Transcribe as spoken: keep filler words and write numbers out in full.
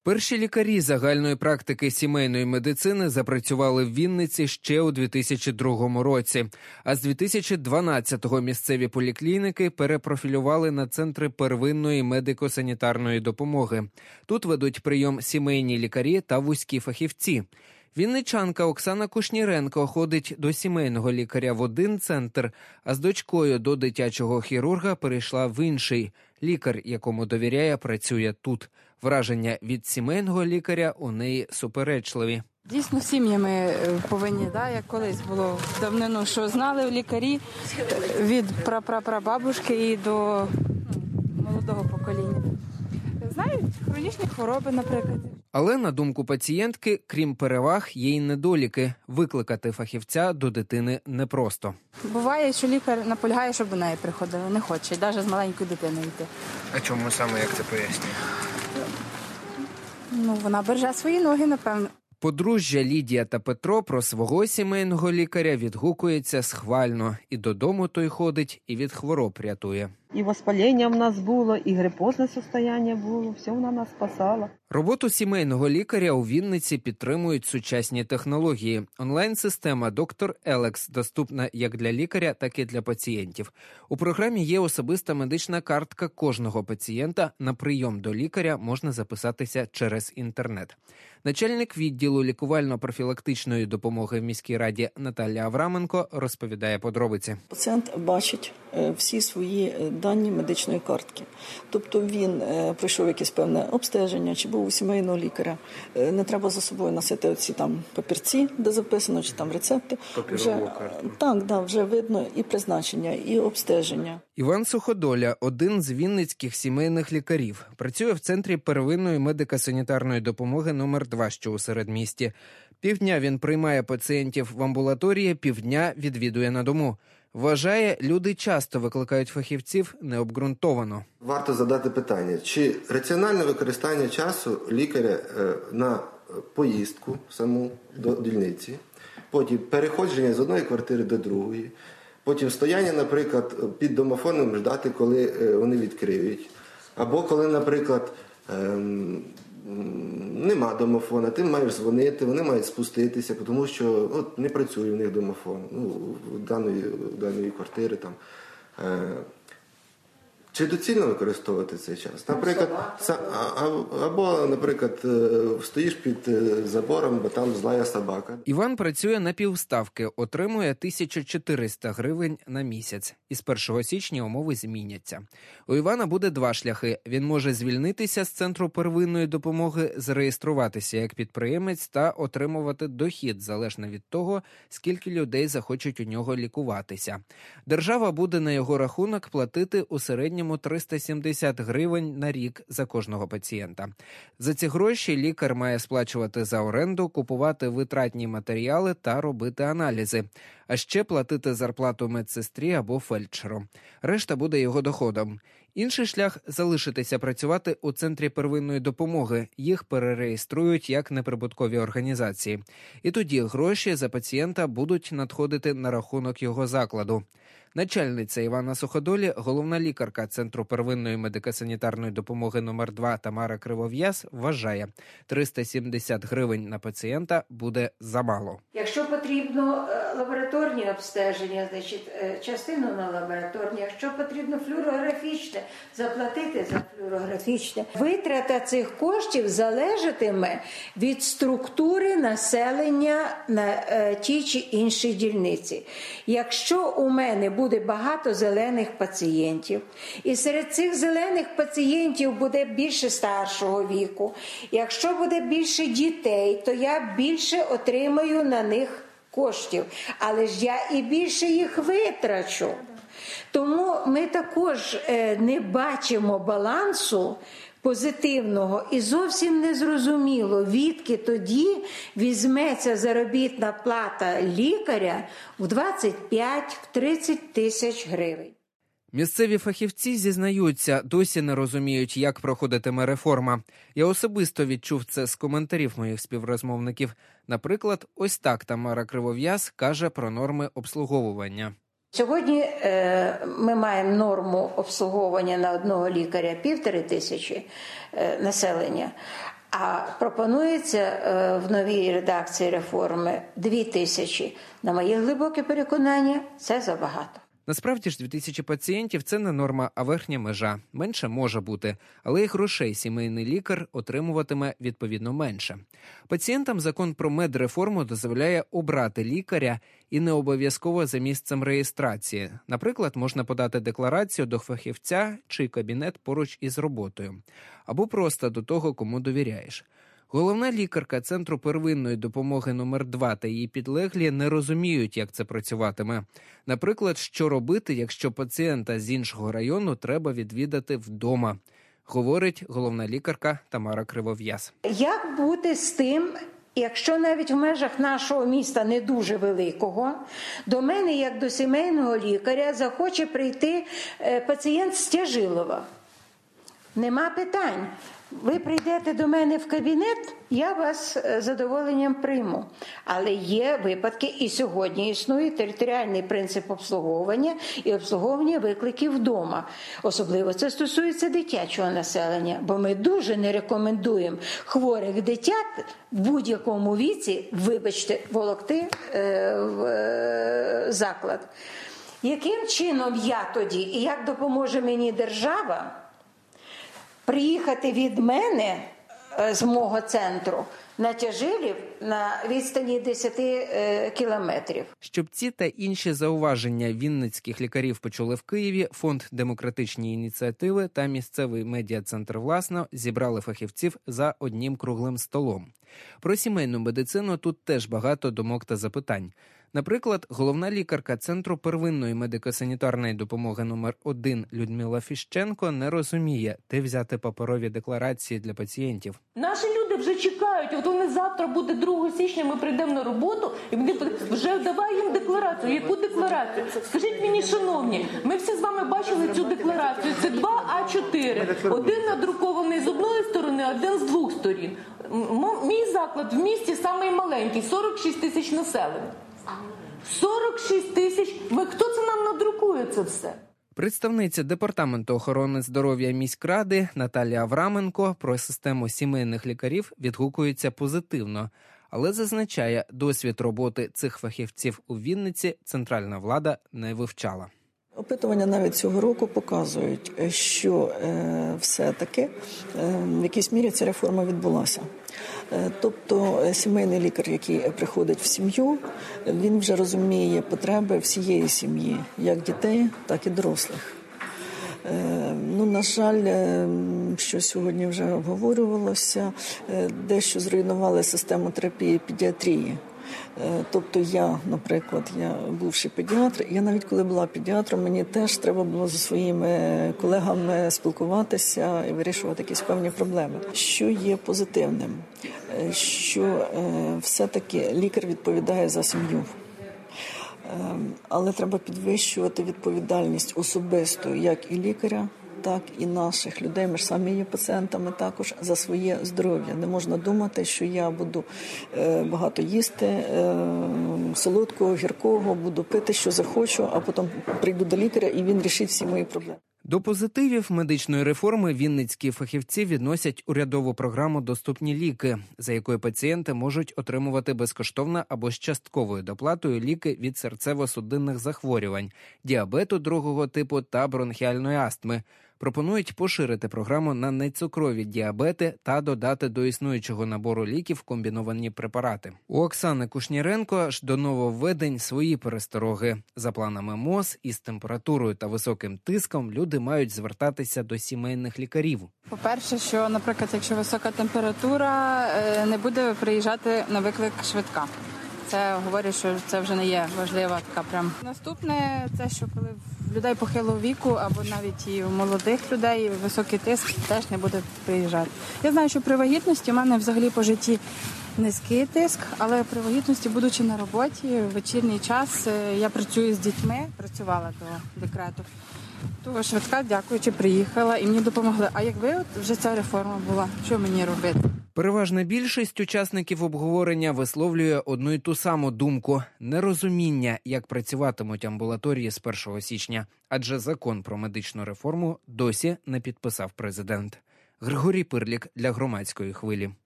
Перші лікарі загальної практики сімейної медицини запрацювали в Вінниці ще у дві тисячі другому році, а з дві тисячі дванадцятого місцеві поліклініки перепрофілювали на центри первинної медико-санітарної допомоги. Тут ведуть прийом сімейні лікарі та вузькі фахівці. Вінничанка Оксана Кушніренко ходить до сімейного лікаря в один центр, а з дочкою до дитячого хірурга перейшла в інший. Лікар, якому довіряє, працює тут. Враження від сімейного лікаря у неї суперечливі. Дійсно, сім'ями повинні, да, як колись було давнину, що знали лікарі від прапрапрабабушки і до ну, молодого покоління. Знають хронічні хвороби, наприклад. Але, на думку пацієнтки, крім переваг, є й недоліки. Викликати фахівця до дитини непросто. Буває, що лікар наполягає, щоб до неї приходили. Не хоче, навіть з маленькою дитиною йти. А чому саме, як це пояснює? Ну, вона береже свої ноги, напевно. Подружжя Лідія та Петро про свого сімейного лікаря відгукується схвально. І додому той ходить, і від хвороб рятує. І воспалення в нас було, і грипозне состояння було, все вона нас спасала. Роботу сімейного лікаря у Вінниці підтримують сучасні технології. Онлайн-система «Доктор Елекс» доступна як для лікаря, так і для пацієнтів. У програмі є особиста медична картка кожного пацієнта. На прийом до лікаря можна записатися через інтернет. Начальник відділу лікувально-профілактичної допомоги в міській раді Наталя Авраменко розповідає подробиці. Пацієнт бачить всі свої дані медичної картки. Тобто він пройшов якесь певне обстеження, чи був у сімейного лікаря. Не треба за собою носити оці там папірці, де записано, чи там рецепти. Вже, так, да, вже видно і призначення, і обстеження. Іван Суходоля – один з вінницьких сімейних лікарів. Працює в центрі первинної медико-санітарної допомоги номер два, що у середмісті. Півдня він приймає пацієнтів в амбулаторії, півдня відвідує на дому. Вважає, люди часто викликають фахівців необґрунтовано. Варто задати питання, чи раціональне використання часу лікаря на поїздку саму до дільниці, потім переходження з одної квартири до другої, потім стояння, наприклад, під домофоном ждати, коли вони відкриють, або коли, наприклад, нема домофона, ти маєш дзвонити, вони мають спуститися, тому що от, не працює в них домофон, ну, даної, даної квартири. Там. Е, чи доцільно використовувати цей час? Наприклад, са, а, або, наприклад, стоїш під забором, бо там злая собака. Іван працює на півставки, отримує тисячу чотириста гривень на місяць. Із першого січня умови зміняться. У Івана буде два шляхи. Він може звільнитися з центру первинної допомоги, зареєструватися як підприємець та отримувати дохід, залежно від того, скільки людей захочуть у нього лікуватися. Держава буде на його рахунок платити у середньому триста сімдесят гривень на рік за кожного пацієнта. За ці гроші лікар має сплачувати за оренду, купувати витратні матеріали та робити аналізи. А ще платити зарплату медсестрі або фельдшеру. Решта буде його доходом. Інший шлях – залишитися працювати у центрі первинної допомоги. Їх перереєструють як неприбуткові організації. І тоді гроші за пацієнта будуть надходити на рахунок його закладу. Начальниця Івана Суходолі, головна лікарка Центру первинної медико-санітарної допомоги номер два Тамара Кривов'яз вважає, триста сімдесят гривень на пацієнта буде замало. Якщо потрібно лабораторні обстеження, значить частину на лабораторні, якщо потрібно флюорографічне, заплатити за флюорографічне. Витрата цих коштів залежатиме від структури населення на тій чи іншій дільниці. Якщо у мене буде багато зелених пацієнтів, і серед цих зелених пацієнтів буде більше старшого віку, якщо буде більше дітей, то я більше отримаю на них коштів, але ж я і більше їх витрачу. Тому ми також не бачимо балансу позитивного і зовсім не зрозуміло, відки тоді візьметься заробітна плата лікаря в двадцять п'ять - тридцять тисяч гривень. Місцеві фахівці зізнаються, досі не розуміють, як проходитиме реформа. Я особисто відчув це з коментарів моїх співрозмовників. Наприклад, ось так Тамара Кривов'яз каже про норми обслуговування. Сьогодні е, ми маємо норму обслуговування на одного лікаря півтори тисячі е, населення, А пропонується в новій редакції реформи дві тисячі. На моє глибоке переконання, це забагато. Насправді ж дві тисячі пацієнтів – це не норма, а верхня межа. Менше може бути, але і грошей сімейний лікар отримуватиме відповідно менше. Пацієнтам закон про медреформу дозволяє обрати лікаря і не обов'язково за місцем реєстрації. Наприклад, можна подати декларацію до фахівця, чий кабінет поруч із роботою. Або просто до того, кому довіряєш. Головна лікарка Центру первинної допомоги номер два та її підлеглі не розуміють, як це працюватиме. Наприклад, що робити, якщо пацієнта з іншого району треба відвідати вдома, говорить головна лікарка Тамара Кривов'яз. Як бути з тим, якщо навіть в межах нашого міста не дуже великого, до мене, як до сімейного лікаря, захоче прийти пацієнт з Тяжилова? Нема питань. Ви прийдете до мене в кабінет, я вас з задоволенням прийму. Але є випадки, і сьогодні існує територіальний принцип обслуговування і обслуговування викликів вдома. Особливо це стосується дитячого населення, бо ми дуже не рекомендуємо хворих дитят в будь-якому віці, вибачте, волокти е, в е, заклад. Яким чином я тоді і як допоможе мені держава приїхати від мене з мого центру на Тяжилів на відстані десять кілометрів? Щоб ці та інші зауваження вінницьких лікарів почули в Києві, Фонд «Демократичні ініціативи» та місцевий медіа-центр «Власно» зібрали фахівців за одним круглим столом. Про сімейну медицину тут теж багато думок та запитань. Наприклад, головна лікарка Центру первинної медико-санітарної допомоги номер один Людмила Фіщенко не розуміє, де взяти паперові декларації для пацієнтів. Наші люди вже чекають, от вони завтра буде другого січня, ми прийдемо на роботу, і вони вже давай їм декларацію. Яку декларацію? Скажіть мені, шановні, ми всі з вами бачили цю декларацію. Це два а чотири. Один надрукований з одної сторони, один з двох сторін. Мій заклад в місті самий маленький, сорок шість тисяч населення. сорок шість тисяч. Ми хто це нам надрукує це все? Представниця Департаменту охорони здоров'я міськради Наталія Авраменко про систему сімейних лікарів відгукується позитивно, але зазначає, досвід роботи цих фахівців у Вінниці центральна влада не вивчала. Опитування навіть цього року показують, що е, все-таки е, в якійсь мірі ця реформа відбулася. Е, тобто сімейний лікар, який приходить в сім'ю, він вже розуміє потреби всієї сім'ї, як дітей, так і дорослих. Е, ну, на жаль, е, що сьогодні вже обговорювалося, е, дещо зруйнували систему терапії педіатрії. Тобто я, наприклад, я бувший педіатр, я навіть коли була педіатром, мені теж треба було зі своїми колегами спілкуватися і вирішувати якісь певні проблеми. Що є позитивним? Що е, все-таки лікар відповідає за сім'ю. Е, але треба підвищувати відповідальність особисто як і лікаря, так і наших людей, ми ж самі є пацієнтами також, за своє здоров'я. Не можна думати, що я буду е, багато їсти, е, солодкого, гіркого, буду пити, що захочу, а потім прийду до лікаря і він рішить всі мої проблеми. До позитивів медичної реформи вінницькі фахівці відносять урядову програму «Доступні ліки», за якою пацієнти можуть отримувати безкоштовно або з частковою доплатою ліки від серцево-судинних захворювань, діабету другого типу та бронхіальної астми. Пропонують поширити програму на нецукрові діабети та додати до існуючого набору ліків комбіновані препарати. У Оксани Кушніренко аж до нововведень свої перестороги. За планами МОЗ із температурою та високим тиском люди мають звертатися до сімейних лікарів. По-перше, що, наприклад, якщо висока температура, не буде приїжджати на виклик швидка. Це говорить, що це вже не є важлива така прям. Наступне, це що коли в людей похилого віку або навіть і у молодих людей високий тиск теж не буде приїжджати. Я знаю, що при вагітності у мене взагалі по житті низький тиск, але при вагітності, будучи на роботі, в вечірній час я працюю з дітьми, працювала до декрету. То швидка, дякуючи, приїхала і мені допомогли. А якби от вже ця реформа була, що мені робити? Переважна більшість учасників обговорення висловлює одну й ту саму думку – нерозуміння, як працюватимуть амбулаторії з першого січня. Адже закон про медичну реформу досі не підписав президент. Григорій Пирлік для Громадської хвилі.